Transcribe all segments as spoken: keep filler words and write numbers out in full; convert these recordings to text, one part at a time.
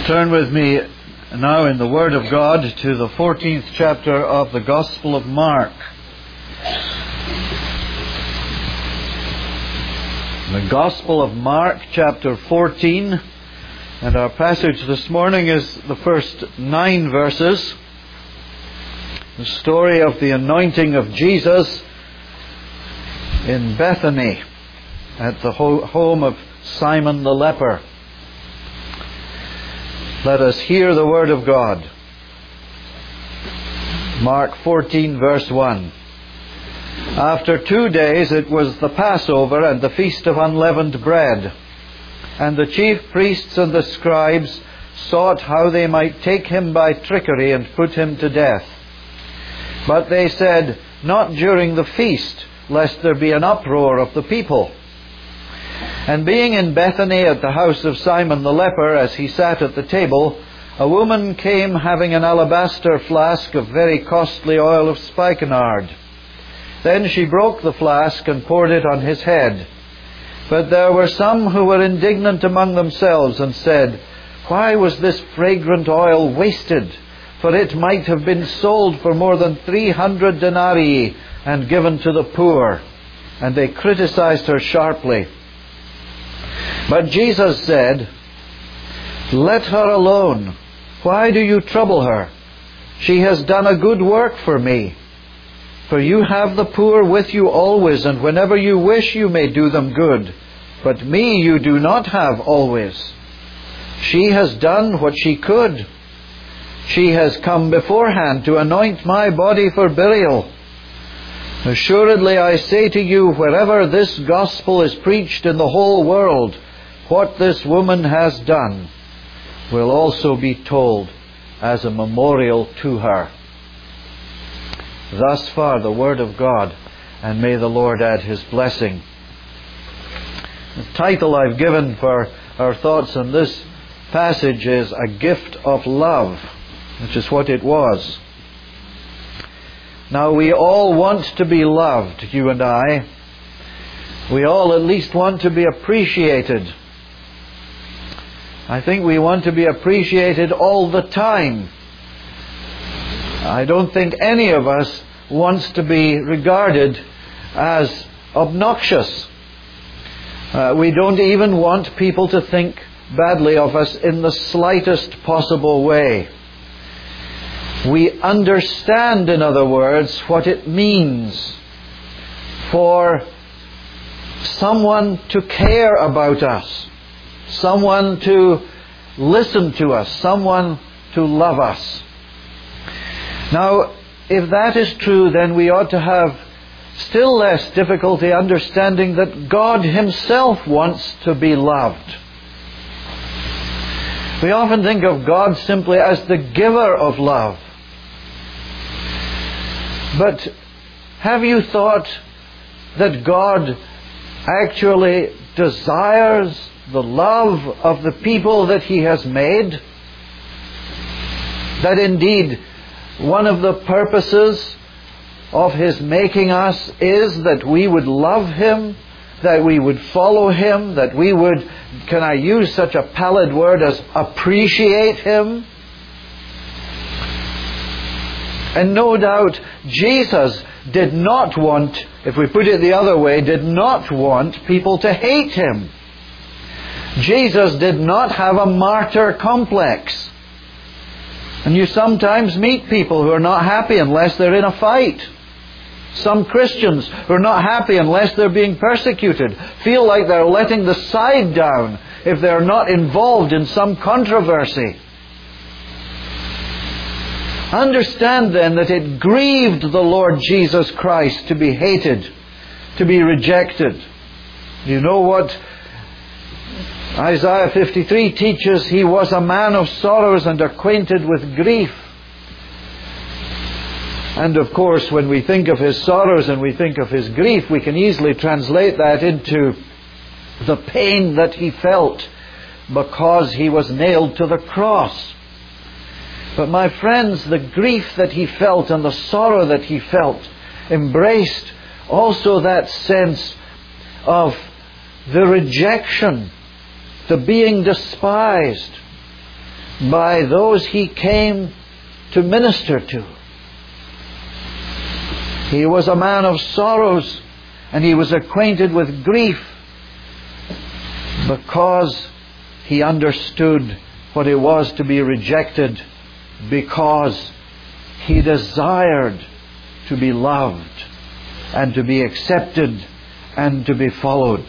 Turn with me now in the Word of God to the fourteenth chapter of the Gospel of Mark. The Gospel of Mark, chapter fourteen, and our passage this morning is the first nine verses. The story of the anointing of Jesus in Bethany at the ho- home of Simon the leper. Let us hear the Word of God. Mark fourteen, verse one. After two days it was the Passover and the Feast of Unleavened Bread. And the chief priests and the scribes sought how they might take him by trickery and put him to death. But they said, "Not during the feast, lest there be an uproar of the people." And being in Bethany at the house of Simon the leper, as he sat at the table, a woman came having an alabaster flask of very costly oil of spikenard. Then she broke the flask and poured it on his head. But there were some who were indignant among themselves and said, "Why was this fragrant oil wasted? For it might have been sold for more than three hundred denarii and given to the poor." And they criticized her sharply. But Jesus said, "Let her alone. Why do you trouble her? She has done a good work for me. For you have the poor with you always, and whenever you wish you may do them good. But me you do not have always. She has done what she could. She has come beforehand to anoint my body for burial. Assuredly I say to you, wherever this gospel is preached in the whole world, what this woman has done will also be told as a memorial to her." Thus far the Word of God, and may the Lord add His blessing. The title I've given for our thoughts on this passage is A Gift of Love, which is what it was. Now we all want to be loved, you and I. We all at least want to be appreciated. I think we want to be appreciated all the time. I don't think any of us wants to be regarded as obnoxious. Uh, we don't even want people to think badly of us in the slightest possible way. We understand, in other words, what it means for someone to care about us, someone to listen to us, someone to love us. Now, if that is true, then we ought to have still less difficulty understanding that God Himself wants to be loved. We often think of God simply as the giver of love. But have you thought that God actually desires the love of the people that He has made? That indeed one of the purposes of His making us is that we would love Him, that we would follow Him, that we would, can I use such a pallid word as appreciate Him? And no doubt Jesus did not want, if we put it the other way, did not want people to hate Him. Jesus did not have a martyr complex. And you sometimes meet people who are not happy unless they're in a fight. Some Christians who are not happy unless they're being persecuted feel like they're letting the side down if they're not involved in some controversy. Understand then that it grieved the Lord Jesus Christ to be hated, to be rejected. You know what Isaiah fifty-three teaches? He was a man of sorrows and acquainted with grief. And of course, when we think of His sorrows and we think of His grief, we can easily translate that into the pain that He felt because He was nailed to the cross. But my friends, the grief that He felt and the sorrow that He felt embraced also that sense of the rejection, the being despised, by those He came to minister to. He was a man of sorrows, and He was acquainted with grief because He understood what it was to be rejected, because He desired to be loved and to be accepted and to be followed.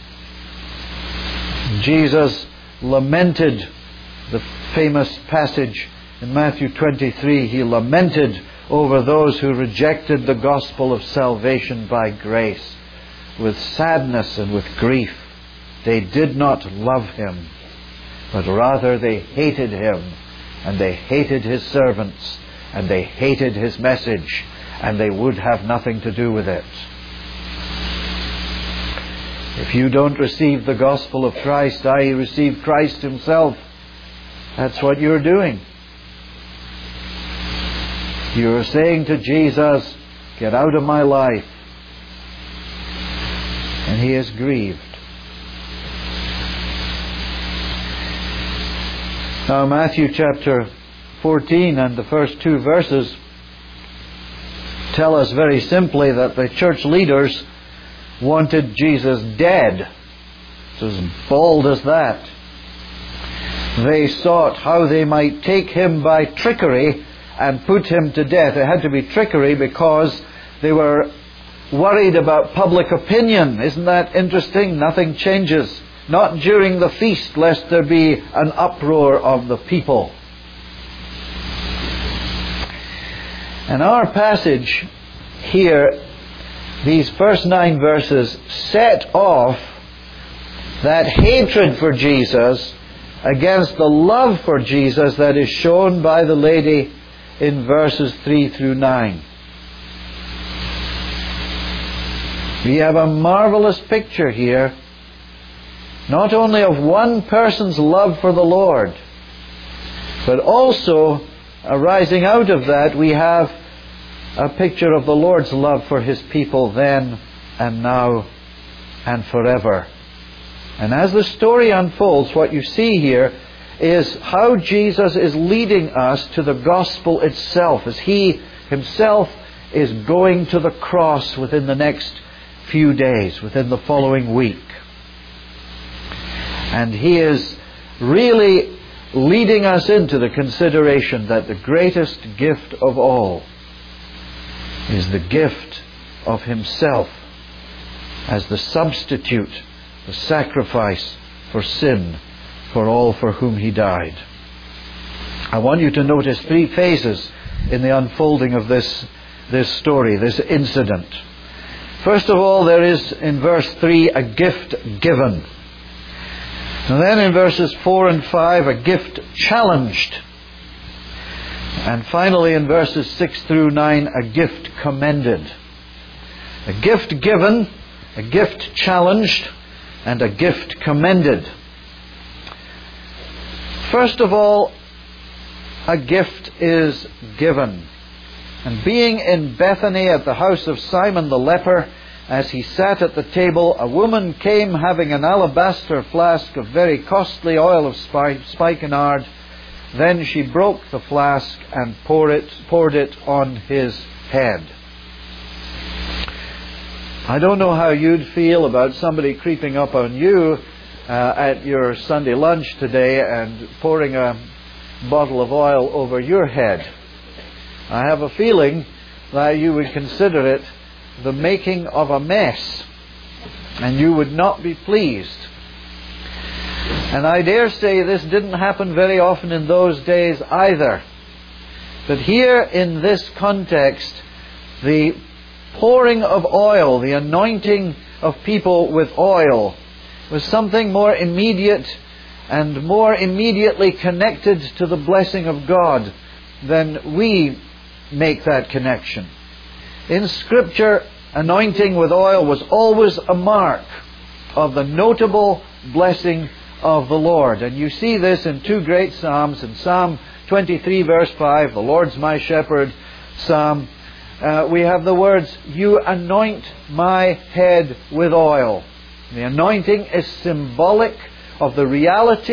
Jesus lamented, the famous passage in Matthew twenty-three, He lamented over those who rejected the gospel of salvation by grace with sadness and with grief. They did not love Him, but rather they hated Him, and they hated His servants, and they hated His message, and they would have nothing to do with it. If you don't receive the gospel of Christ, that is, receive Christ Himself, that's what you're doing. You're saying to Jesus, get out of my life. And He is grieved. Now Matthew chapter fourteen and the first two verses tell us very simply that the church leaders wanted Jesus dead. It's as bold as that. They sought how they might take Him by trickery and put Him to death. It had to be trickery because they were worried about public opinion. Isn't that interesting? Nothing changes. Not during the feast, lest there be an uproar of the people. And our passage here, these first nine verses, set off that hatred for Jesus against the love for Jesus that is shown by the lady in verses three through nine. We have a marvelous picture here, not only of one person's love for the Lord, but also arising out of that we have a picture of the Lord's love for His people then and now and forever. And as the story unfolds, what you see here is how Jesus is leading us to the gospel itself, as He Himself is going to the cross within the next few days, within the following week. And He is really leading us into the consideration that the greatest gift of all is the gift of Himself as the substitute, the sacrifice for sin, for all for whom He died. I want you to notice three phases in the unfolding of this, this story, this incident. First of all, there is in verse three a gift given. And then in verses four and five, a gift challenged. And finally in verses six through nine, a gift commended. A gift given, a gift challenged, and a gift commended. First of all, a gift is given. And being in Bethany at the house of Simon the leper, as he sat at the table, a woman came having an alabaster flask of very costly oil of spikenard. Then she broke the flask and poured it, poured it on His head. I don't know how you'd feel about somebody creeping up on you uh, at your Sunday lunch today and pouring a bottle of oil over your head. I have a feeling that you would consider it the making of a mess, and you would not be pleased. And I dare say this didn't happen very often in those days either. But here in this context, the pouring of oil, the anointing of people with oil, was something more immediate and more immediately connected to the blessing of God than we make that connection. In Scripture, anointing with oil was always a mark of the notable blessing of the Lord. And you see this in two great Psalms. In Psalm twenty-three verse five, the Lord's my shepherd Psalm, uh, we have the words, you anoint my head with oil. The anointing is symbolic of the reality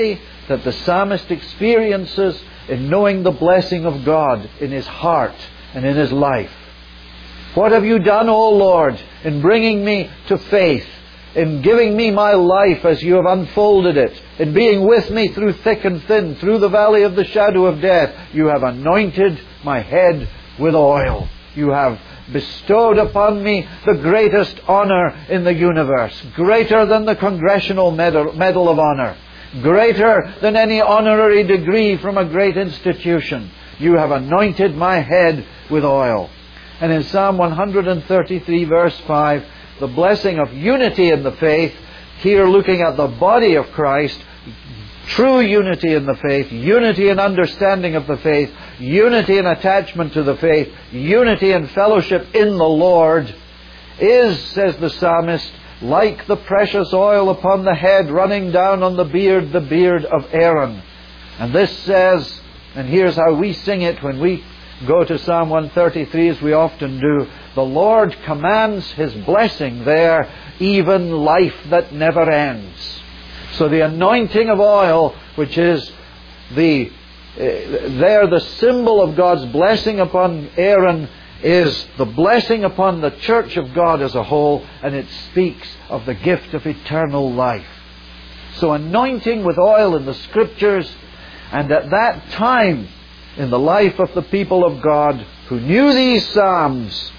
that the psalmist experiences in knowing the blessing of God in his heart and in his life. What have you done, O Lord, in bringing me to faith, in giving me my life as you have unfolded it, in being with me through thick and thin, through the valley of the shadow of death. You have anointed my head with oil. You have bestowed upon me the greatest honor in the universe, greater than the Congressional Medal, Medal of Honor, greater than any honorary degree from a great institution. You have anointed my head with oil. And in Psalm one thirty-three, verse five, the blessing of unity in the faith, here looking at the body of Christ, true unity in the faith, unity in understanding of the faith, unity in attachment to the faith, unity in fellowship in the Lord, is, says the psalmist, like the precious oil upon the head running down on the beard, the beard of Aaron. And this says, and here's how we sing it when we go to Psalm one thirty-three, as we often do, the Lord commands His blessing there, even life that never ends. So the anointing of oil, which is the uh, there the symbol of God's blessing upon Aaron, is the blessing upon the church of God as a whole, and it speaks of the gift of eternal life. So anointing with oil in the Scriptures, and at that time in the life of the people of God who knew these Psalms,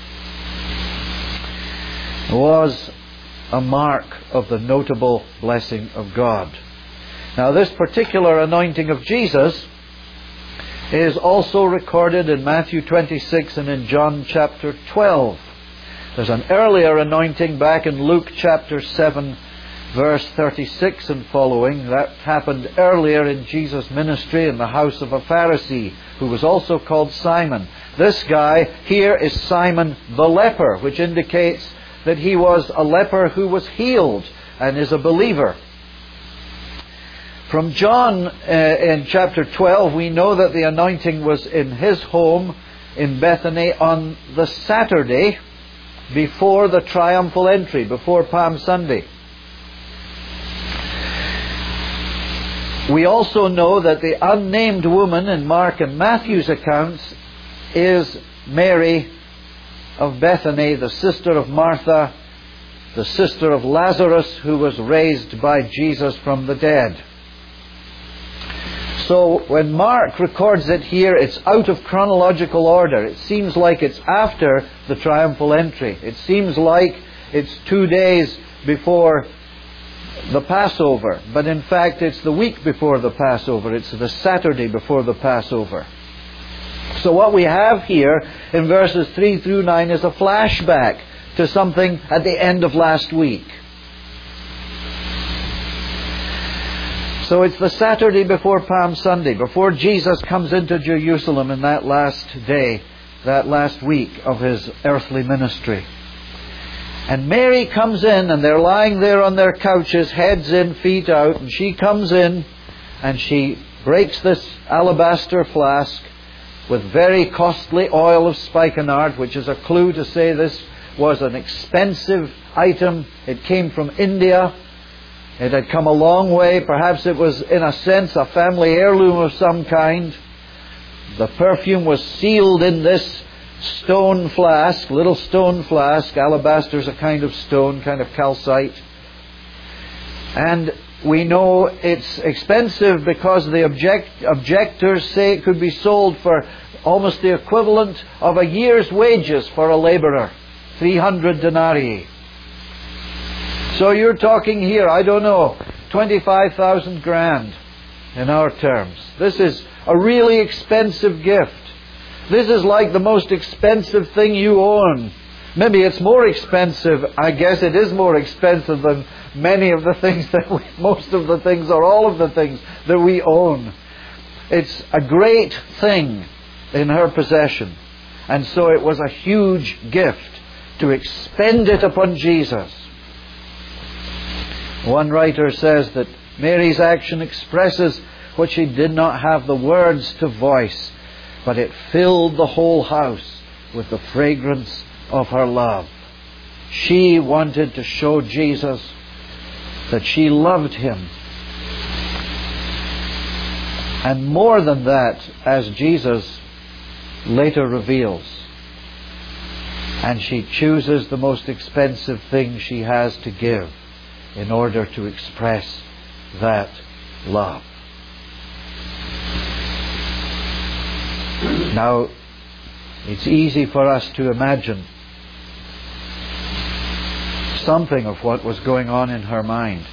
was a mark of the notable blessing of God. Now, this particular anointing of Jesus is also recorded in Matthew twenty-six and in John chapter twelve. There's an earlier anointing back in Luke chapter seven, verse thirty-six and following. That happened earlier in Jesus' ministry in the house of a Pharisee who was also called Simon. This guy here is Simon the leper, which indicates that he was a leper who was healed and is a believer. From John uh, in chapter twelve, we know that the anointing was in his home in Bethany on the Saturday before the triumphal entry, before Palm Sunday. We also know that the unnamed woman in Mark and Matthew's accounts is Mary of Bethany, the sister of Martha, the sister of Lazarus, who was raised by Jesus from the dead. So when Mark records it here, it's out of chronological order. It seems like it's after the triumphal entry. It seems like it's two days before the Passover. But in fact, it's the week before the Passover. It's the Saturday before the Passover. So what we have here in verses three through nine is a flashback to something at the end of last week. So it's the Saturday before Palm Sunday, before Jesus comes into Jerusalem in that last day, that last week of His earthly ministry. And Mary comes in, and they're lying there on their couches, heads in, feet out, and she comes in and she breaks this alabaster flask with very costly oil of spikenard, which is a clue to say this was an expensive item. It came from India. It had come a long way. Perhaps it was, in a sense, a family heirloom of some kind. The perfume was sealed in this stone flask, little stone flask. Alabaster is a kind of stone, kind of calcite. And we know it's expensive because the object, objectors say it could be sold for almost the equivalent of a year's wages for a labourer, three hundred denarii. So you're talking here, I don't know, twenty-five thousand grand in our terms. This is a really expensive gift. This is like the most expensive thing you own. Maybe it's more expensive. I guess it is more expensive than many of the things that we, most of the things or all of the things that we own. It's a great thing in her possession. And so it was a huge gift to expend it upon Jesus. One writer says that Mary's action expresses what she did not have the words to voice, but it filled the whole house with the fragrance of her love. She wanted to show Jesus that she loved Him. And more than that, as Jesus later reveals. And she chooses the most expensive thing she has to give in order to express that love. Now, it's easy for us to imagine something of what was going on in her mind,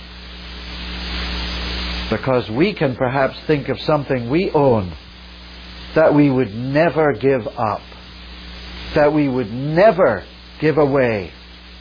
because we can perhaps think of something we own that we would never give up, that we would never give away,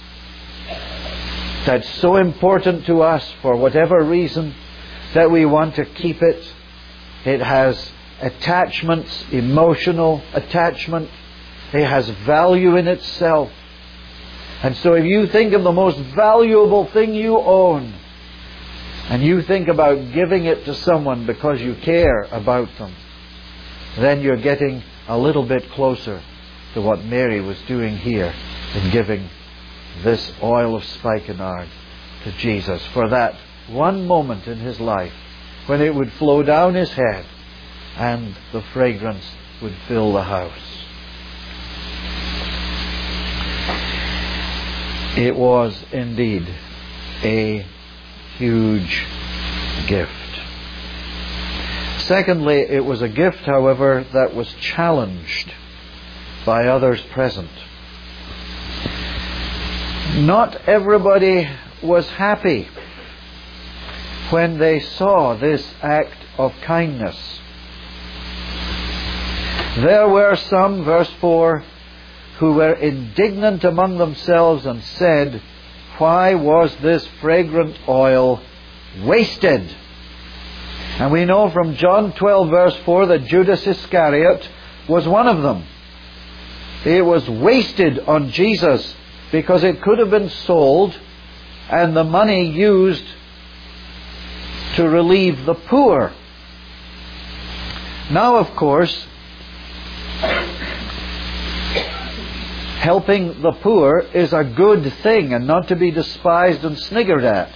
that's so important to us for whatever reason that we want to keep it. It has attachments, emotional attachment. It has value in itself. And so if you think of the most valuable thing you own, and you think about giving it to someone because you care about them, then you're getting a little bit closer to what Mary was doing here in giving this oil of spikenard to Jesus for that one moment in His life when it would flow down His head and the fragrance would fill the house. It was indeed a huge gift. Secondly, it was a gift, however, that was challenged by others present. Not everybody was happy when they saw this act of kindness. There were some, verse four, who were indignant among themselves and said, "Why was this fragrant oil wasted?" And we know from John twelve verse four that Judas Iscariot was one of them. It was wasted on Jesus because it could have been sold and the money used to relieve the poor. Now, of course, helping the poor is a good thing and not to be despised and sniggered at.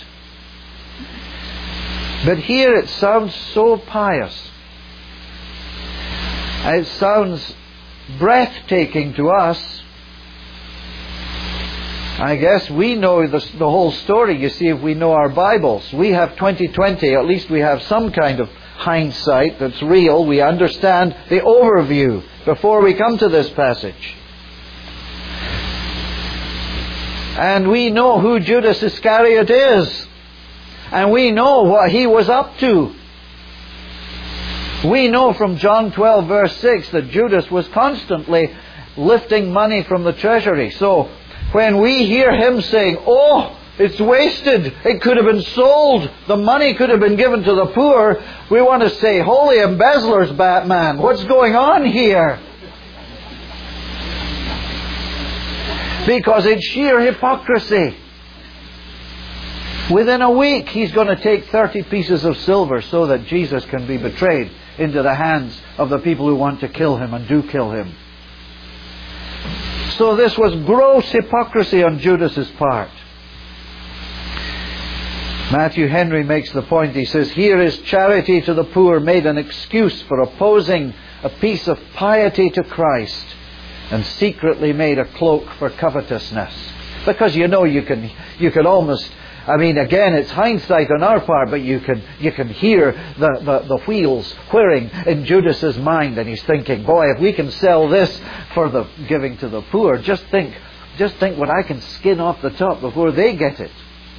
But here it sounds so pious. It sounds breathtaking to us. I guess we know the, the whole story, you see, if we know our Bibles. We have twenty twenty, at least we have some kind of hindsight that's real. We understand the overview before we come to this passage. And we know who Judas Iscariot is. And we know what he was up to. We know from John twelve verse six that Judas was constantly lifting money from the treasury. So when we hear him saying, "Oh, it's wasted. It could have been sold. The money could have been given to the poor," we want to say, "Holy embezzlers, Batman, what's going on here?" Because it's sheer hypocrisy. Within a week, he's going to take thirty pieces of silver so that Jesus can be betrayed into the hands of the people who want to kill him and do kill him. So this was gross hypocrisy on Judas's part. Matthew Henry makes the point. He says, "Here is charity to the poor made an excuse for opposing a piece of piety to Christ, and secretly made a cloak for covetousness." Because you know you can you can almost, I mean, again, it's hindsight on our part, but you can you can hear the, the, the wheels whirring in Judas's mind, and he's thinking, boy, if we can sell this for the giving to the poor, just think just think what I can skin off the top before they get it.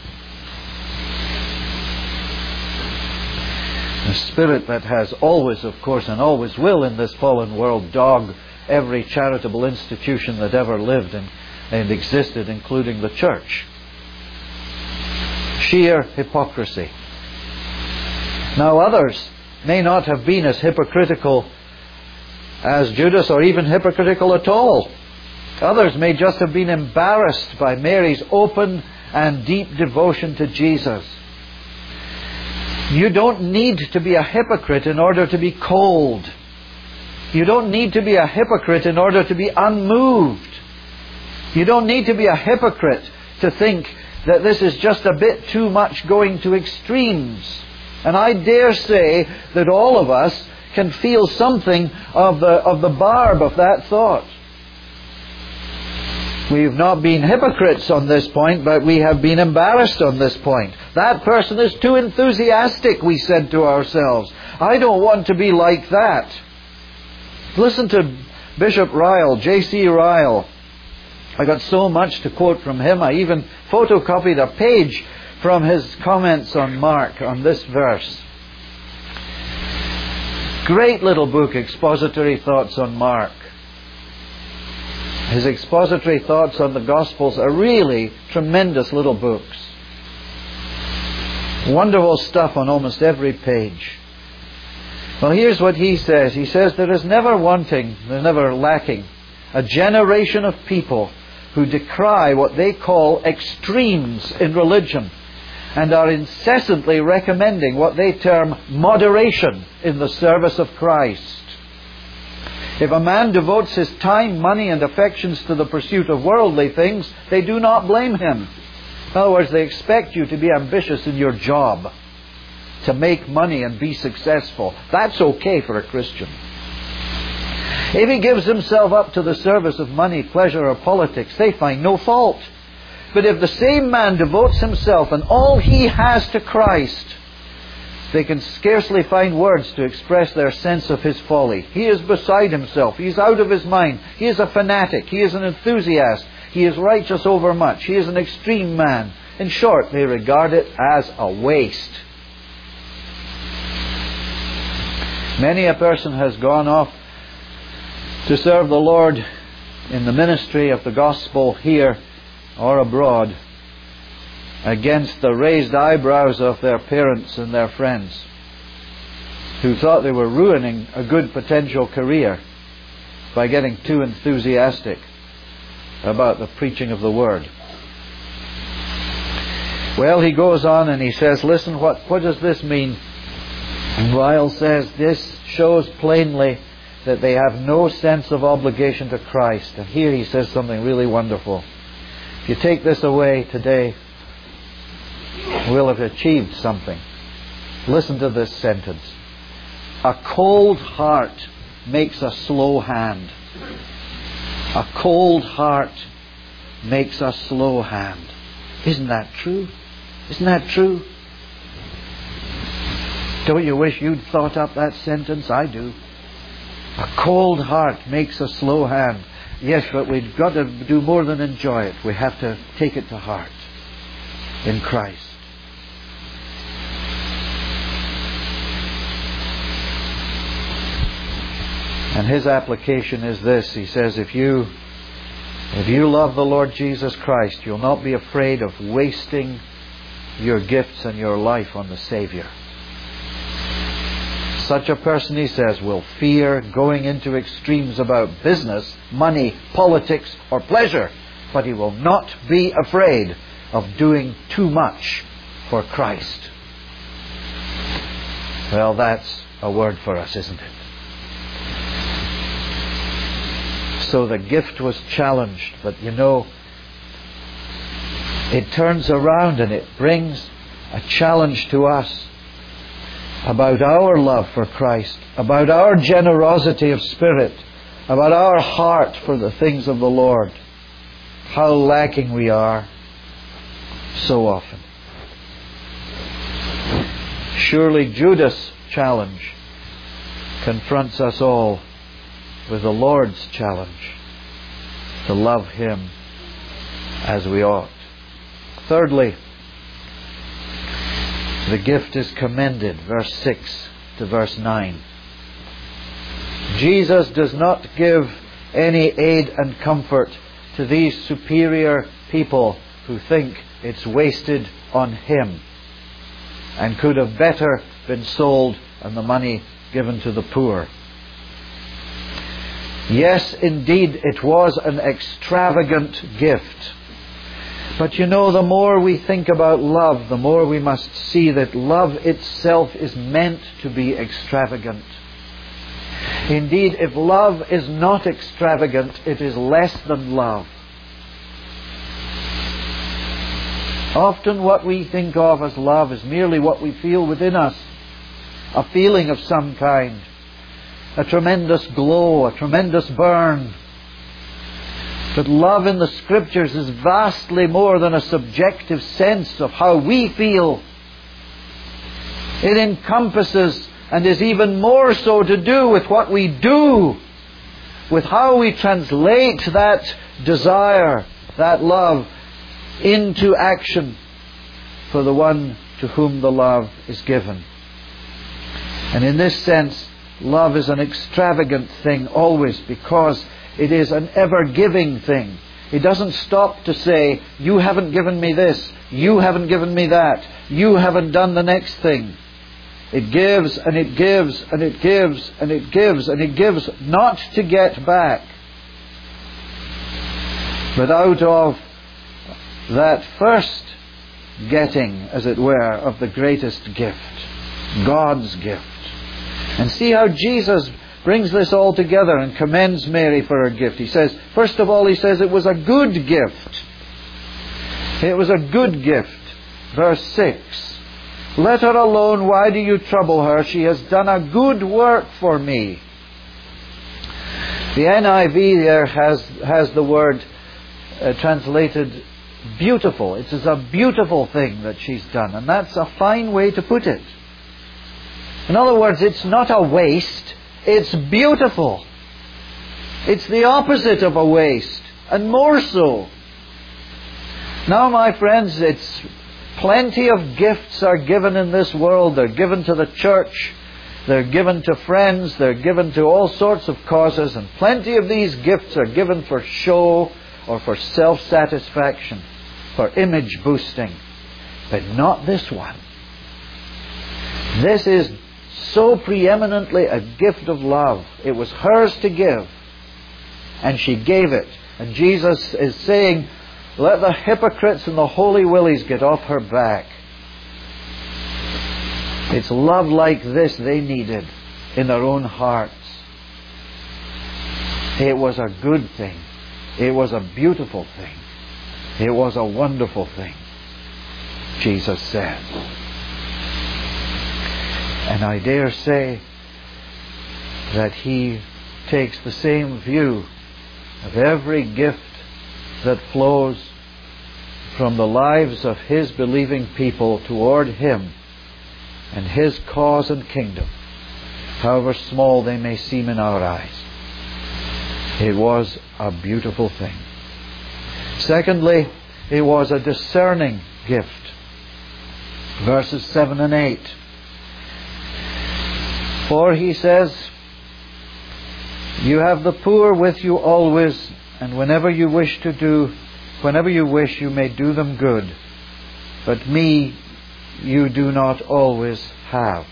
The spirit that has always, of course, and always will in this fallen world dog every charitable institution that ever lived and, and existed, including the church. Sheer hypocrisy. Now others may not have been as hypocritical as Judas, or even hypocritical at all. Others may just have been embarrassed by Mary's open and deep devotion to Jesus. You don't need to be a hypocrite in order to be cold. You don't need to be a hypocrite in order to be unmoved. You don't need to be a hypocrite to think that this is just a bit too much going to extremes. And I dare say that all of us can feel something of the, of the barb of that thought. We've not been hypocrites on this point, but we have been embarrassed on this point. That person is too enthusiastic, we said to ourselves. I don't want to be like that. Listen to Bishop Ryle, J C Ryle. I got so much to quote from him. I even photocopied a page from his comments on Mark, on this verse. Great little book, Expository Thoughts on Mark. His expository thoughts on the Gospels are really tremendous little books. Wonderful stuff on almost every page. Well, here's what he says. He says, there is never wanting, there is never lacking, a generation of people who decry what they call extremes in religion and are incessantly recommending what they term moderation in the service of Christ. If a man devotes his time, money and affections to the pursuit of worldly things, they do not blame him. In other words, they expect you to be ambitious in your job, to make money and be successful. That's okay for a Christian. If he gives himself up to the service of money, pleasure or politics, they find no fault. But if the same man devotes himself and all he has to Christ, they can scarcely find words to express their sense of his folly. He is beside himself. He is out of his mind. He is a fanatic. He is an enthusiast. He is righteous overmuch. He is an extreme man. In short, they regard it as a waste. Many a person has gone off to serve the Lord in the ministry of the gospel here or abroad, against the raised eyebrows of their parents and their friends, who thought they were ruining a good potential career by getting too enthusiastic about the preaching of the Word. Well, he goes on and he says, listen, what, what does this mean? And Ryle says, this shows plainly that they have no sense of obligation to Christ. And here he says something really wonderful. If you take this away today, we'll have achieved something. Listen to this sentence. A cold heart makes a slow hand. A cold heart makes a slow hand. Isn't that true? Isn't that true? Don't you wish you'd thought up that sentence? I do. A cold heart makes a slow hand. Yes, but we've got to do more than enjoy it. We have to take it to heart in Christ. And his application is this. He says, if you if you love the Lord Jesus Christ, you'll not be afraid of wasting your gifts and your life on the Savior. Such a person, he says, will fear going into extremes about business, money, politics, or pleasure, but he will not be afraid of doing too much for Christ. Well, that's a word for us, isn't it? So the gift was challenged, but you know, it turns around and it brings a challenge to us about our love for Christ, about our generosity of spirit, about our heart for the things of the Lord. How lacking we are so often. Surely Judas' challenge confronts us all with the Lord's challenge to love Him as we ought. Thirdly, the gift is commended, verse six to verse nine. Jesus does not give any aid and comfort to these superior people who think it's wasted on Him and could have better been sold and the money given to the poor. Yes, indeed, it was an extravagant gift. But you know, the more we think about love, the more we must see that love itself is meant to be extravagant. Indeed, if love is not extravagant, it is less than love. Often what we think of as love is merely what we feel within us a feeling of some kind, a tremendous glow, a tremendous burn. But love in the Scriptures is vastly more than a subjective sense of how we feel. It encompasses and is even more so to do with what we do, with how we translate that desire, that love, into action for the one to whom the love is given. And in this sense, love is an extravagant thing always, because it is an ever-giving thing. It doesn't stop to say, you haven't given me this, you haven't given me that, you haven't done the next thing. It gives and it gives and it gives and it gives and it gives, not to get back, but out of that first getting, as it were, of the greatest gift, God's gift. And see how Jesus brings this all together and commends Mary for her gift. He says, first of all, he says it was a good gift. It was a good gift. Verse six. Let her alone. Why do you trouble her? She has done a good work for me. The N I V there has, has the word uh, translated beautiful. It is a beautiful thing that she's done. And that's a fine way to put it. In other words, it's not a waste. It's beautiful. It's the opposite of a waste, and more so. Now, my friends, it's plenty of gifts are given in this world. They're given to the church. They're given to friends. They're given to all sorts of causes. And plenty of these gifts are given for show or for self-satisfaction, for image boosting. But not this one. This is so preeminently a gift of love. It was hers to give, and she gave it. And Jesus is saying, let the hypocrites and the holy willies get off her back. It's love like this they needed in their own hearts. It was a good thing. It was a beautiful thing. It was a wonderful thing, Jesus said. And I dare say that He takes the same view of every gift that flows from the lives of His believing people toward Him and His cause and kingdom, however small they may seem in our eyes. It was a beautiful thing. Secondly, it was a discerning gift. Verses seven and eight. For he says, you have the poor with you always, and whenever you wish to do, whenever you wish, you may do them good. But me you do not always have.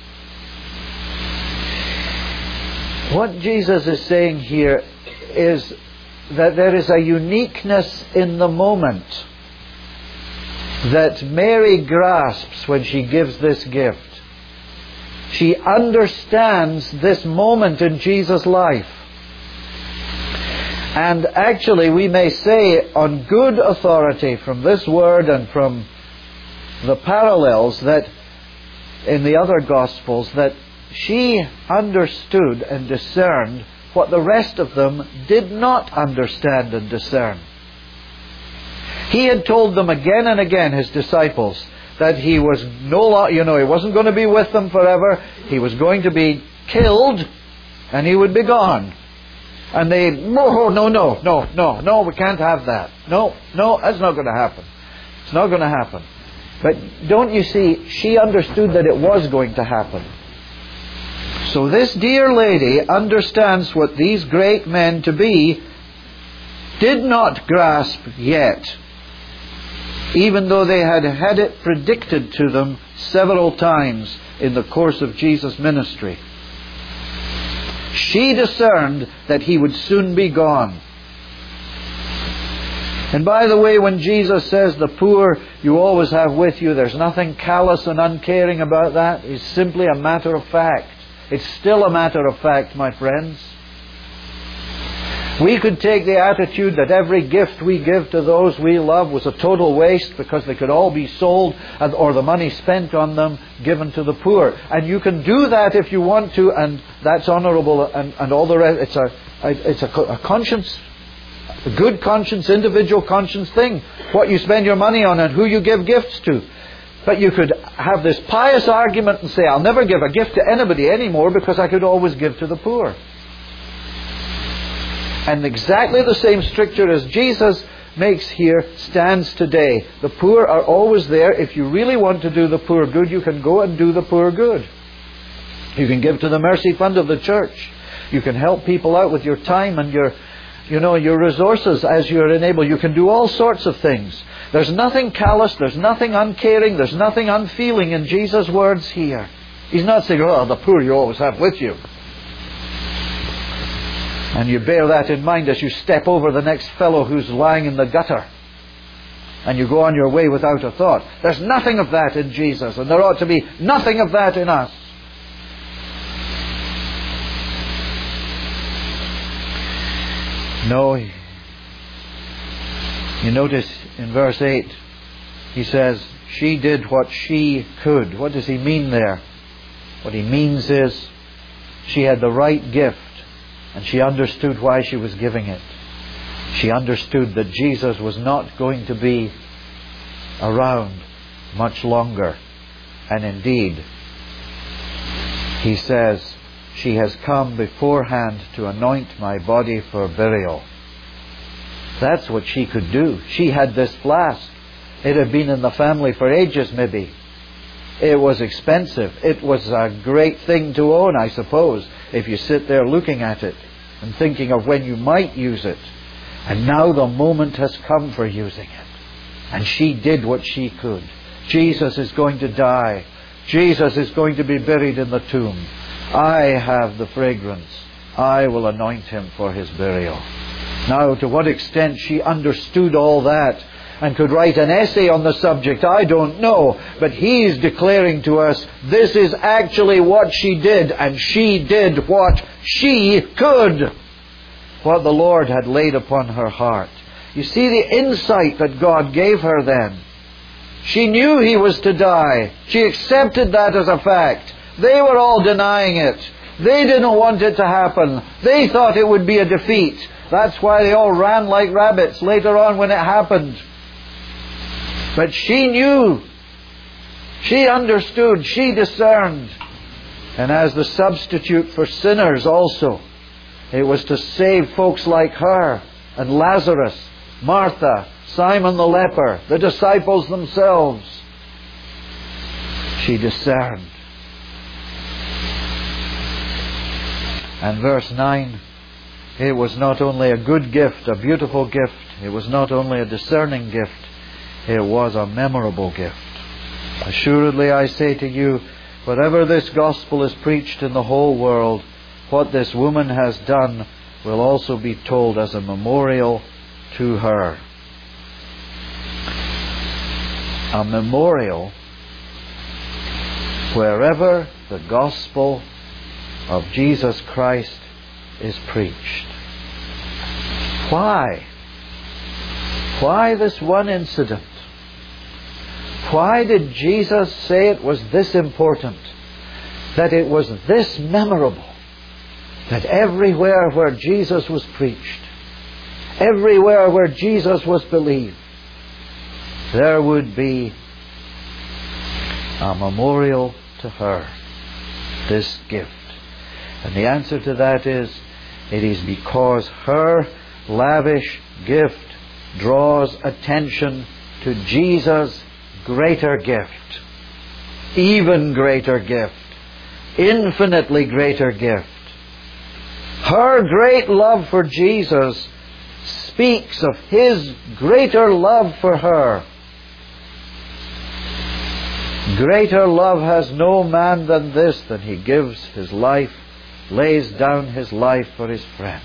What Jesus is saying here is that there is a uniqueness in the moment that Mary grasps when she gives this gift. She understands this moment in Jesus' life. And actually, we may say on good authority from this word and from the parallels that in the other Gospels, that she understood and discerned what the rest of them did not understand and discern. He had told them again and again, His disciples, that He was no lo- you know, He wasn't going to be with them forever. He was going to be killed and He would be gone. And they, no, no, no, no, no, no, we can't have that. No, no, that's not going to happen. It's not going to happen. But don't you see, she understood that it was going to happen. So this dear lady understands what these great men to be did not grasp yet, even though they had had it predicted to them several times in the course of Jesus' ministry. She discerned that He would soon be gone. And by the way, when Jesus says the poor you always have with you, there's nothing callous and uncaring about that. It's simply a matter of fact. It's still a matter of fact, my friends. We could take the attitude that every gift we give to those we love was a total waste because they could all be sold or the money spent on them given to the poor. And you can do that if you want to, and that's honourable and, and all the rest. It's a, it's a, a conscience, a good conscience, individual conscience thing. What you spend your money on and who you give gifts to. But you could have this pious argument and say, I'll never give a gift to anybody anymore because I could always give to the poor. And exactly the same stricture as Jesus makes here stands today. The poor are always there. If you really want to do the poor good, you can go and do the poor good. You can give to the mercy fund of the church. You can help people out with your time and your, you know, your resources as you're enabled. You can do all sorts of things. There's nothing callous, there's nothing uncaring, there's nothing unfeeling in Jesus' words here. He's not saying, oh, the poor you always have with you. And you bear that in mind as you step over the next fellow who's lying in the gutter. And you go on your way without a thought. There's nothing of that in Jesus, and there ought to be nothing of that in us. No. You notice in verse eight, he says, she did what she could. What does he mean there? What he means is, she had the right gift, and she understood why she was giving it. She understood that Jesus was not going to be around much longer. And indeed, he says, she has come beforehand to anoint my body for burial. That's what she could do. She had this flask. It had been in the family for ages maybe. It was expensive. It was a great thing to own, I suppose, if you sit there looking at it and thinking of when you might use it. And now the moment has come for using it. And she did what she could. Jesus is going to die. Jesus is going to be buried in the tomb. I have the fragrance. I will anoint him for his burial. Now, to what extent she understood all that and could write an essay on the subject, I don't know. But he's declaring to us, this is actually what she did, and she did what she could. What the Lord had laid upon her heart. You see the insight that God gave her then. She knew he was to die. She accepted that as a fact. They were all denying it. They didn't want it to happen. They thought it would be a defeat. That's why they all ran like rabbits later on when it happened. But she knew. She understood. She discerned. And as the substitute for sinners also, it was to save folks like her and Lazarus, Martha, Simon the leper, the disciples themselves. She discerned. And verse nine, it was not only a good gift, a beautiful gift. It was not only a discerning gift. It was a memorable gift. Assuredly I say to you, wherever this gospel is preached in the whole world, what this woman has done will also be told as a memorial to her. A memorial wherever the gospel of Jesus Christ is preached. Why? Why this one incident? Why did Jesus say it was this important? That it was this memorable? That everywhere where Jesus was preached, everywhere where Jesus was believed, there would be a memorial to her, this gift. And the answer to that is, it is because her lavish gift draws attention to Jesus' greater gift, even greater gift, infinitely greater gift. Her great love for Jesus speaks of His greater love for her. Greater love has no man than this, that he gives his life, lays down his life for his friends.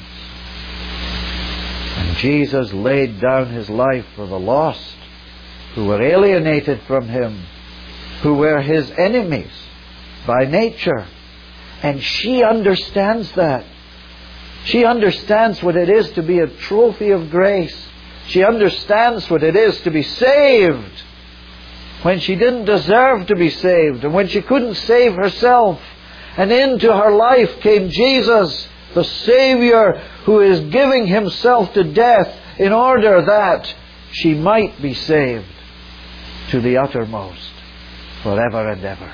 And Jesus laid down his life for the lost, who were alienated from him, who were his enemies by nature. And she understands that. She understands what it is to be a trophy of grace. She understands what it is to be saved when she didn't deserve to be saved and when she couldn't save herself. And into her life came Jesus, the Savior, who is giving Himself to death in order that she might be saved to the uttermost, forever and ever.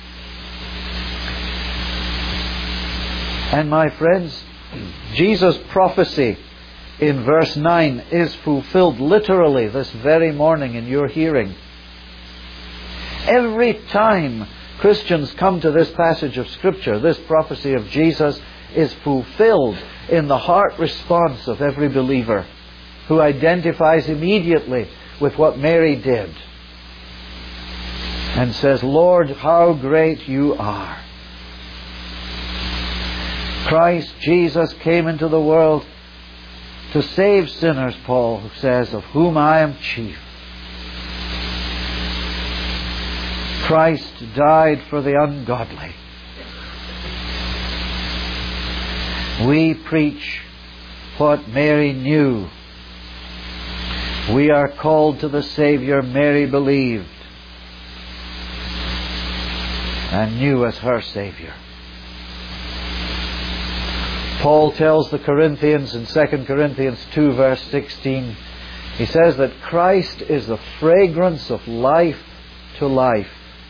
And my friends, Jesus' prophecy in verse nine is fulfilled literally this very morning in your hearing. Every time Christians come to this passage of Scripture, this prophecy of Jesus is fulfilled in the heart response of every believer who identifies immediately with what Mary did and says, Lord, how great you are. Christ Jesus came into the world to save sinners, Paul says, of whom I am chief. Christ died for the ungodly. We preach what Mary knew. We are called to the Savior Mary believed and knew as her Savior. Paul tells the Corinthians in Second Corinthians two verse sixteen, he says that Christ is the fragrance of life to life.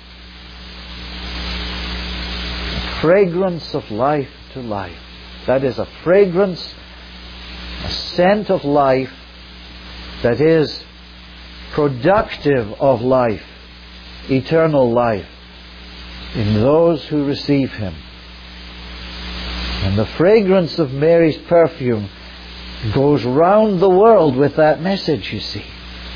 The fragrance of life to life. That is a fragrance, a scent of life that is productive of life, eternal life, in those who receive Him. And the fragrance of Mary's perfume goes round the world with that message, you see.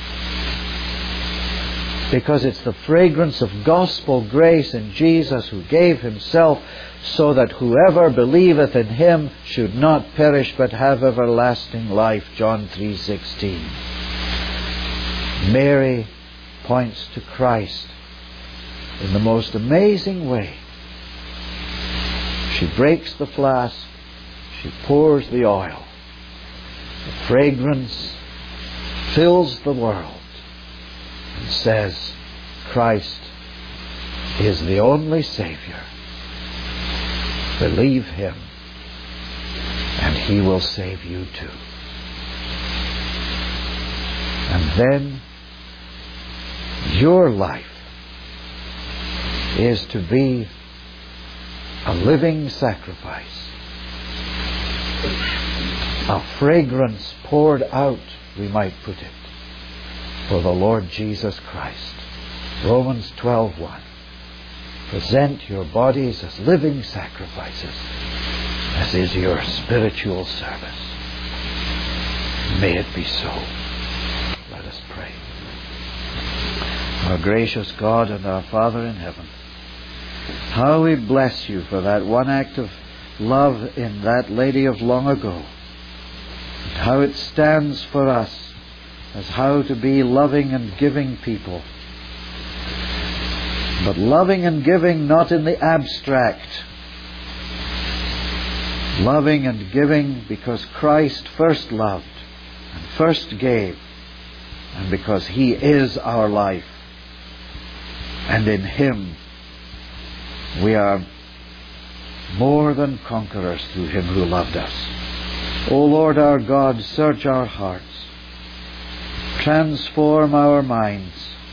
Because it's the fragrance of gospel grace in Jesus, who gave Himself so that whoever believeth in Him should not perish but have everlasting life. John three sixteen. Mary points to Christ in the most amazing way. She breaks the flask, she pours the oil. The fragrance fills the world and says, Christ is the only Savior. Believe Him and He will save you too. And then your life is to be a living sacrifice, a fragrance poured out, we might put it, for the Lord Jesus Christ. Romans twelve one. Present your bodies as living sacrifices, as is your spiritual service. May it be so. Let us pray. Our gracious God and our Father in heaven, how we bless You for that one act of love in that lady of long ago, and how it stands for us as how to be loving and giving people. But loving and giving not in the abstract. Loving and giving because Christ first loved and first gave, and because He is our life. And in Him we are more than conquerors through Him who loved us. O Lord our God, search our hearts. Transform our minds.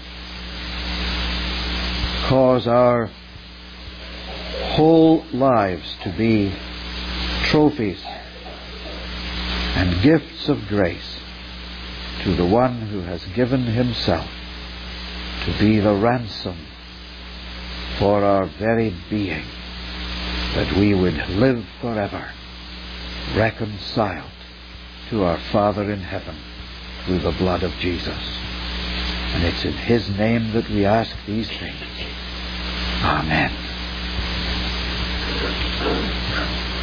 Cause our whole lives to be trophies and gifts of grace to the One who has given Himself to be the ransom for our very being, that we would live forever reconciled to our Father in heaven through the blood of Jesus. And it's in His name that we ask these things. Amen.